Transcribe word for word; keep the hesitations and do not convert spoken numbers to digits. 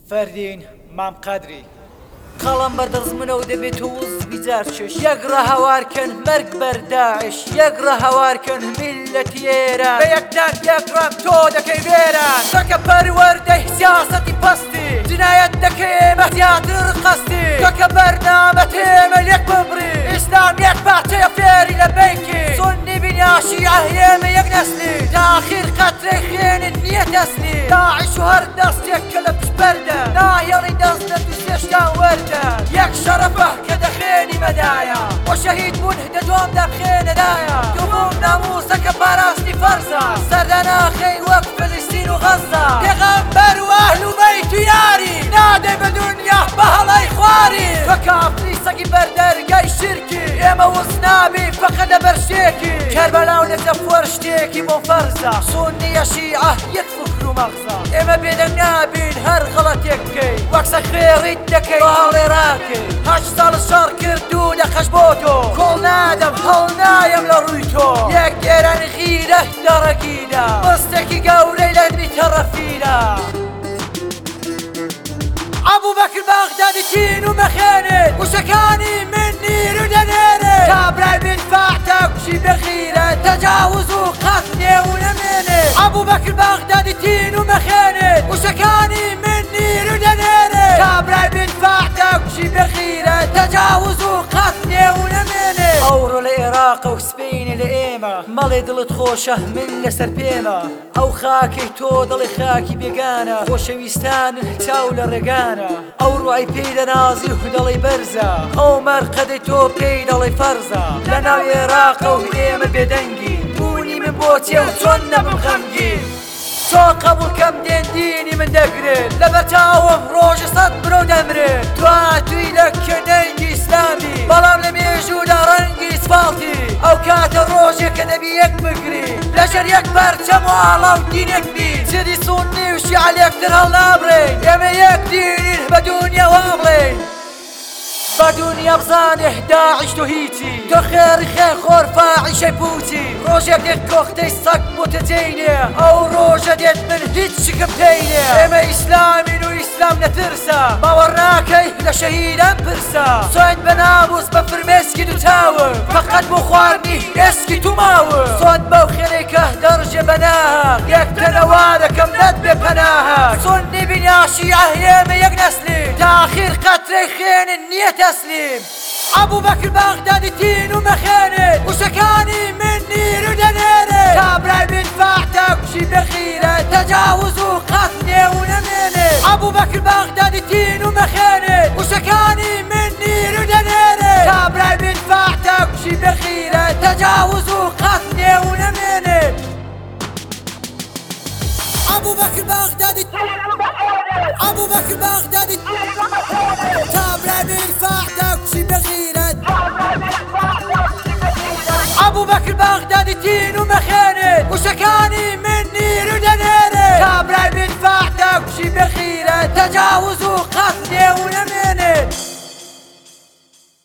فەردین مام قەدری قەڵەم بەردەست منەوە دەبێت و وز بیجارچش یەکڕە هەوارکەن مەرگ بەرداعش یەکڕە هەوارکەن میلەتی ئێران بە یەکدان یەکڕەم تۆ دەکەی وێران تۆکە پەروەردەی سیاسەتی پەستی جنایەت دەکەی ئێمە تیاتر قەستی تۆکە بەرنامەت ئێمە لێک ببڕی ئیسلام یەک پارچەیە فێری لە بەیکی سونی بینیا شیعە ئێمە یەک نەسلی تا ئاخیر قەترەی خوێنت نییە دەستی داعش و هەر دەستێک کە لە پشبەردە ناهێڵی دەست لە دووسێشتان وەردە یەک شەرەفە کە دەخێنی بەدایە بۆ شەهید بوون دەدوام دەبخێنەدایە دووبووم ناموسەکە پاراستی فەرزە سەردە ناخەی وەک فلستین و غەزە پێغەمبەر و ئەهل و بەیت و یاری نادەی بە دونیا بە هەڵەی خواری تۆ کافری سەگی بەردەرگای شرکی ئێمە وز نابی فەقەت لە بەرشتێکی کەربەلا و نەجەفوەر شتێکی بۆ فەرزە سونیە شیعە یەک فکر و مەغزە ئێمە بێدەنگ نابین هەر غەڵەتێک بکەی وەکسە خوێڕیت دەکەی بە هەڵێڕاکەی هەشت ساڵ شەڕ کردو لەخەش بۆ تۆ کۆڵ نادەم هەڵ نایم لە ڕووی تۆ یەک گێرانی خیرە دەڕەگیرە مەستێکی گەورەی لە دمی تەڕەفیرە عەبووبەکر بەغدادی تین و مەخێنێت وشەکانی من نیر و دەنێنێت کابرای بنفاع تاکوشی بەخیرە تەجاوز و قەت نێو نەمێنێت عەبووبەکر بەغدادی تین و مەخێنێت وشەکانی من نیر و دەنێنێت کابرای بنفاع تاکوشی بەخیرە تەجاوز و قەت نێو نەمێنێت ئەوڕۆ لە عێراقە و سپینە لە ئێمە مەڵێ دڵت خۆشە من لەسەر پێمە ئەو خاکەی تۆ دڵی خاکی بێگانە خۆشەویستانن چاو لە ڕێگانە ئەو ڕوای پێی دەنازی و دەڵی بەرزە ئەو مەرقەدەی تۆ پێی دەڵی فەرزە لە ناو عێراقە و ئێمە بێدەنگی بوونی من بۆ چێ و چۆن نەبم غەمگین تۆ قبول کەم دێن دینی من دەگرێت لە بەتاوم ڕۆژە سەد برۆ دەمرێت دواتوی لە کەنەنگی ئیسلامی بەڵام لە مێژوودا ڕەنگی سفاڵتی ئەو کاتە ڕۆژێک کە دەبی یەک بگری لەژەر یەک پەرچەم و ئاڵاو دینێک بین چێدی سونی و شیعە لێکتر هەڵ نابڕێین ئێمە یەک دینین بە دونیا وا بڵێین بە دونیا بزانێ داعش تۆ هیچی تۆ خێری خێرخۆر فاعیشەی پوچی ڕۆژێک دێت کۆختەی سەگ بۆ تەجێینێ ئەو ڕۆژە دێت من هیچ شکم پێینێ ئێمە ئیسلامین و ئیسلام نەترسە باوەڕ ناکەی لە شەهیدان پرسە سوێن بە ناموس بە فرمێسکی دووچاوە فەقەت بۆ خواردنی ئێسکی توماوە سۆن بەو خێرەی کە دەڕژێ بەناها یەکتەنەوا دەکەم نەت بێ پەناها سونی بینیا شیعە ئێمە یەک نەسلی تا ئاخیر قەترەی خوێنن نییە تەسلیم عەبووبەکر بەغدادی تین و مەخێنێت وشەکانی من نیر و دەنێنێت کابرای بنفاع تاکوشی بەخیرە تەجاوز و قەت نێو نەمێنێت عەبووبەکر بەغدادی تین و مەخێنێت وشەکانی من نیر و دەنێنێت کابرای بنفاع تاکوشی بەخیرە تەجاوز و قەت نێو نەمێنێت عەبووبەکر بەغدادی عەبووبەکر بەغدادی